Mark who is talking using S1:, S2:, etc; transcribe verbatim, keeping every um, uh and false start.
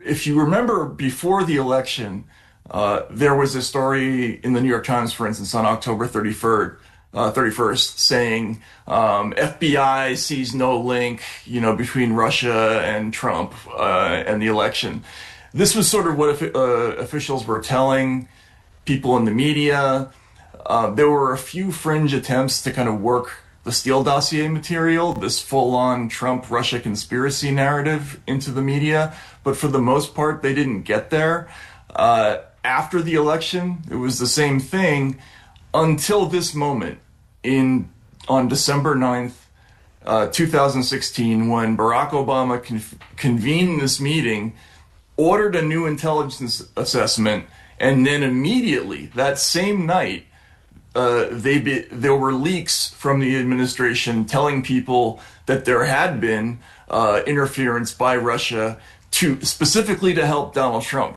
S1: if you remember before the election, uh, there was a story in the New York Times, for instance, on October thirty-first, uh, thirty-first, saying um, F B I sees no link, you know, between Russia and Trump uh, and the election. This was sort of what uh, officials were telling people in the media. Uh, there were a few fringe attempts to kind of work the Steele dossier material, this full-on Trump-Russia conspiracy narrative, into the media. But for the most part, they didn't get there. Uh, after the election, it was the same thing until this moment in on December ninth, uh, two thousand sixteen, when Barack Obama con- convened this meeting, ordered a new intelligence assessment, and then immediately, that same night, Uh, they be, there were leaks from the administration telling people that there had been uh, interference by Russia to specifically to help Donald Trump.